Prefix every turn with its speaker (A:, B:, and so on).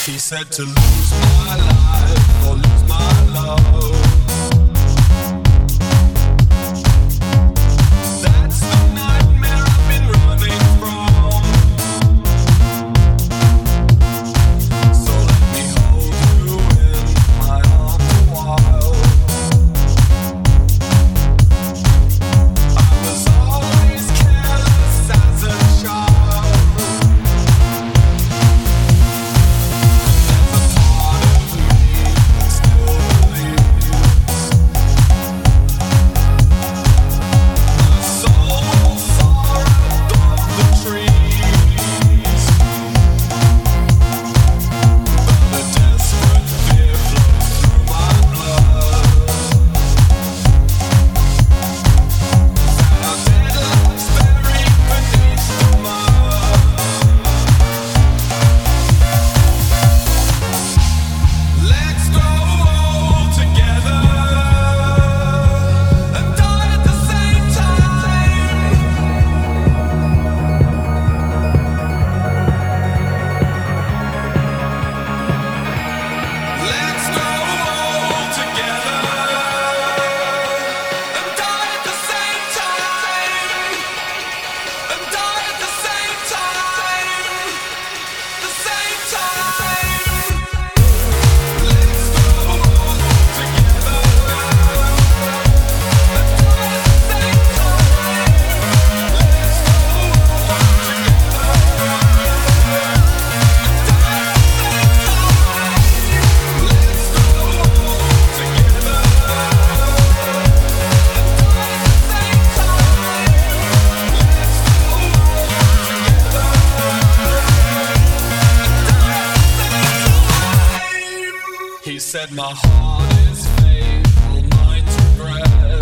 A: He said to lose my life or lose my love. That's the nightmare I've been running from. So let me hold you in my arms a while. I was always careless as a child. There's a part of me that still believes the soul will soar above the trees, but the desperate fear flows through my blood that our dead love's buried beneath the mud. Let's grow old together and die at the same time. Let's grow old together and die at the same time. And die at the same time. The same time. Let's grow old together and die at the same time. Let's grow old together and die at the same time. Let's grow old together He said my heart is faithful, mine's regret.